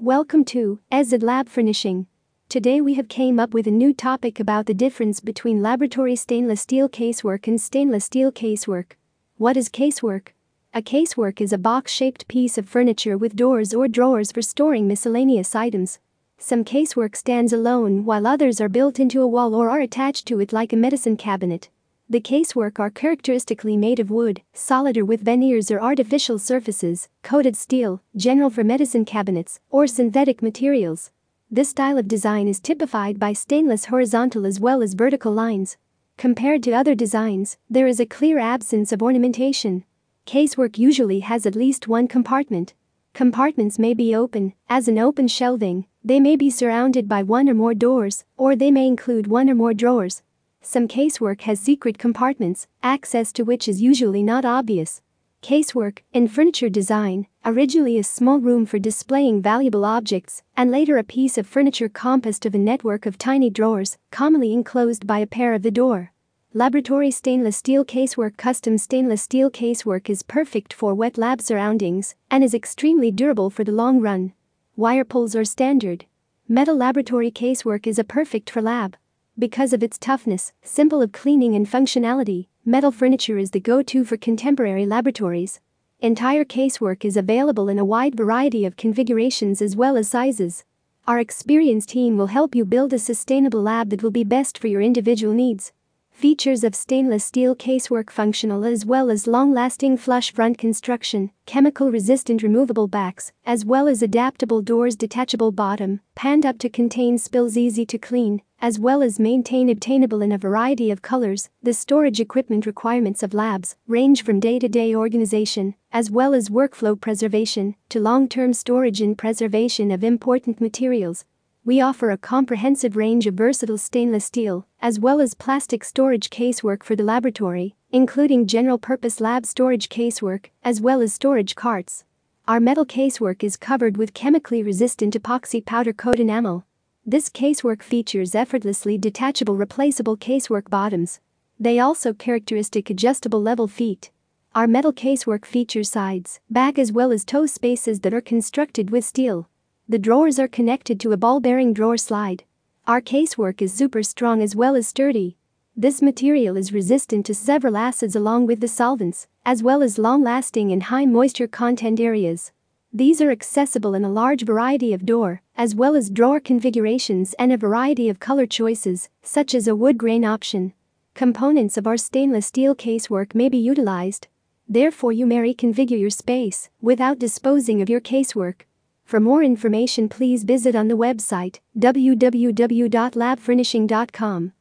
Welcome to EZID Lab Furnishing. Today we have came up with a new topic about the difference between laboratory stainless steel casework and stainless steel casework. What is casework? A casework is a box-shaped piece of furniture with doors or drawers for storing miscellaneous items. Some casework stands alone while others are built into a wall or are attached to it like a medicine cabinet. The casework are characteristically made of wood, solid or with veneers or artificial surfaces, coated steel, general for medicine cabinets, or synthetic materials. This style of design is typified by stainless horizontal as well as vertical lines. Compared to other designs, there is a clear absence of ornamentation. Casework usually has at least one compartment. Compartments may be open, as in open shelving, they may be surrounded by one or more doors, or they may include one or more drawers. Some casework has secret compartments, access to which is usually not obvious. Casework, in furniture design, originally a small room for displaying valuable objects, and later a piece of furniture composed of a network of tiny drawers, commonly enclosed by a pair of the door. Laboratory stainless steel casework. Custom stainless steel casework is perfect for wet lab surroundings and is extremely durable for the long run. Wire pulls are standard. Metal laboratory casework is a perfect for lab. Because of its toughness, simple of cleaning and functionality, metal furniture is the go-to for contemporary laboratories. Entire casework is available in a wide variety of configurations as well as sizes. Our experienced team will help you build a sustainable lab that will be best for your individual needs. Features of stainless steel casework: functional as well as long-lasting flush front construction, chemical-resistant removable backs, as well as adaptable doors, detachable bottom, panned up to contain spills, easy to clean, as well as maintain, obtainable in a variety of colors. The storage equipment requirements of labs range from day-to-day organization, as well as workflow preservation, to long-term storage and preservation of important materials. We offer a comprehensive range of versatile stainless steel, as well as plastic storage casework for the laboratory, including general-purpose lab storage casework, as well as storage carts. Our metal casework is covered with chemically resistant epoxy powder coat enamel. This casework features effortlessly detachable replaceable casework bottoms. They also characteristic adjustable level feet. Our metal casework features sides, back as well as toe spaces that are constructed with steel. The drawers are connected to a ball-bearing drawer slide. Our casework is super strong as well as sturdy. This material is resistant to several acids along with the solvents, as well as long-lasting in high moisture content areas. These are accessible in a large variety of door, as well as drawer configurations and a variety of color choices, such as a wood grain option. Components of our stainless steel casework may be utilized. Therefore, you may reconfigure your space without disposing of your casework. For more information, please visit on the website www.labfurnishing.com.